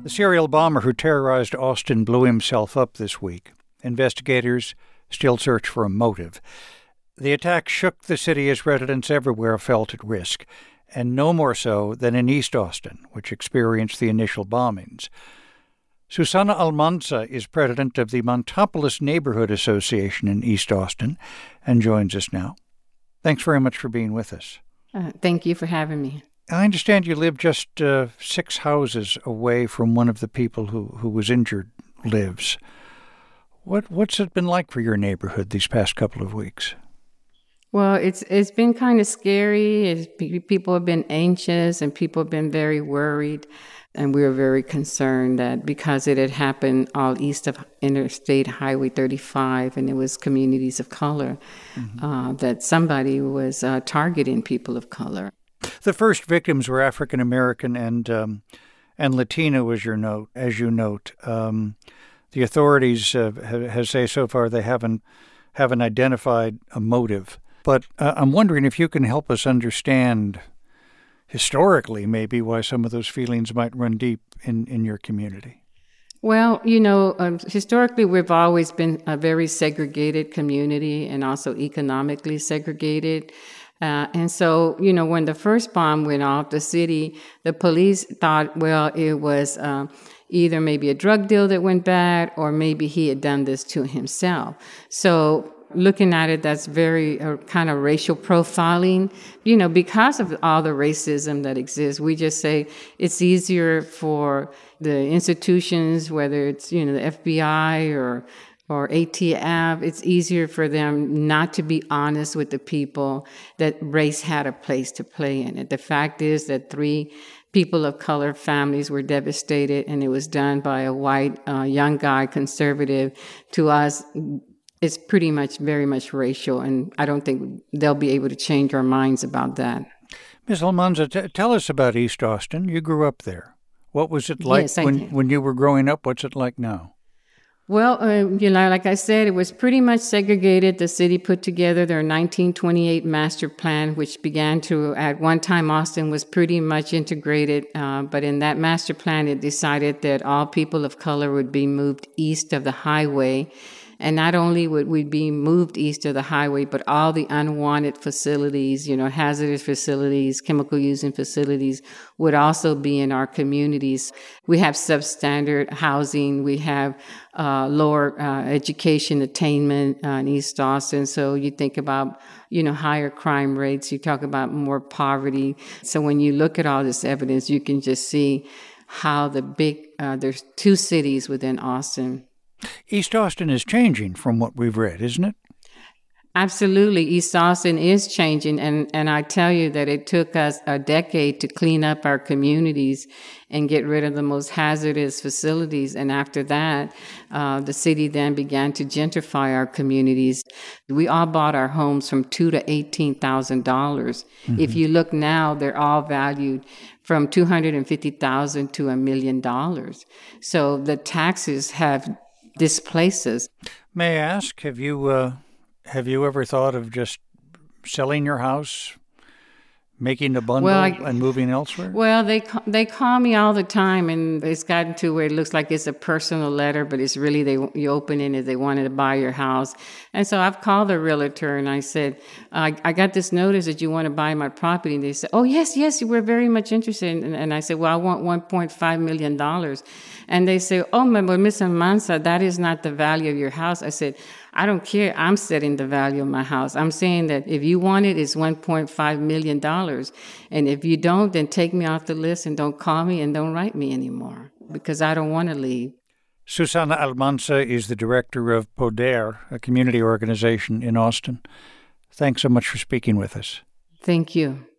The serial bomber who terrorized Austin blew himself up this week. Investigators still search for a motive. The attack shook the city as residents everywhere felt at risk, and no more so than in East Austin, which experienced the initial bombings. Susana Almanza is president of the Montopolis Neighborhood Association in East Austin and joins us now. Thanks very much for being with us. Thank you for having me. I understand you live just 6 houses away from one of the people who was injured lives. What's it been like for your neighborhood these past couple of weeks? Well, it's been kind of scary. People have been anxious and people have been very worried. And we were very concerned that because it had happened all east of Interstate Highway 35 and it was communities of color, that somebody was targeting people of color. The first victims were African American and Latino, as you note. The authorities have say so far they haven't identified a motive. But I'm wondering if you can help us understand historically maybe why some of those feelings might run deep in your community. Well, historically we've always been a very segregated community and also economically segregated. And so, when the first bomb went off, the police thought, well, it was either maybe a drug deal that went bad or maybe he had done this to himself. So looking at it, that's very kind of racial profiling. Because of all the racism that exists, we just say it's easier for the institutions, whether it's, the FBI or ATF, it's easier for them not to be honest with the people that race had a place to play in it. The fact is that 3 people of color families were devastated, and it was done by a white young guy, conservative. To us, it's pretty much very much racial, and I don't think they'll be able to change our minds about that. Ms. Almanza, tell us about East Austin. You grew up there. What was it like when you were growing up? What's it like now? Well, like I said, it was pretty much segregated. The city put together their 1928 master plan, which began to, at one time, Austin was pretty much integrated. But in that master plan, it decided that all people of color would be moved east of the highway. And not only would we be moved east of the highway, but all the unwanted facilities, hazardous facilities, chemical using facilities would also be in our communities. We have substandard housing. We have lower education attainment in East Austin. So you think about, higher crime rates. You talk about more poverty. So when you look at all this evidence, you can just see how there's 2 cities within Austin. East Austin is changing from what we've read, isn't it? Absolutely. East Austin is changing. And I tell you that it took us a decade to clean up our communities and get rid of the most hazardous facilities. And after that, the city then began to gentrify our communities. We all bought our homes from $2,000 to $18,000. If you look now, they're all valued from $250,000 to $1 million. So the taxes have displaced us. May I ask, have you ever thought of just selling your house, making a bundle, and moving elsewhere? Well, they call me all the time, and it's gotten to where it looks like it's a personal letter, but it's really you open it and they wanted to buy your house. And so I've called the realtor and I said, I got this notice that you want to buy my property. And they said, oh, yes, we're very much interested. And I said, well, I want $1.5 million. And they say, oh, but Ms. Almanza, that is not the value of your house. I said, I don't care. I'm setting the value of my house. I'm saying that if you want it, it's $1.5 million. And if you don't, then take me off the list and don't call me and don't write me anymore because I don't want to leave. Susana Almanza is the director of Poder, a community organization in Austin. Thanks so much for speaking with us. Thank you.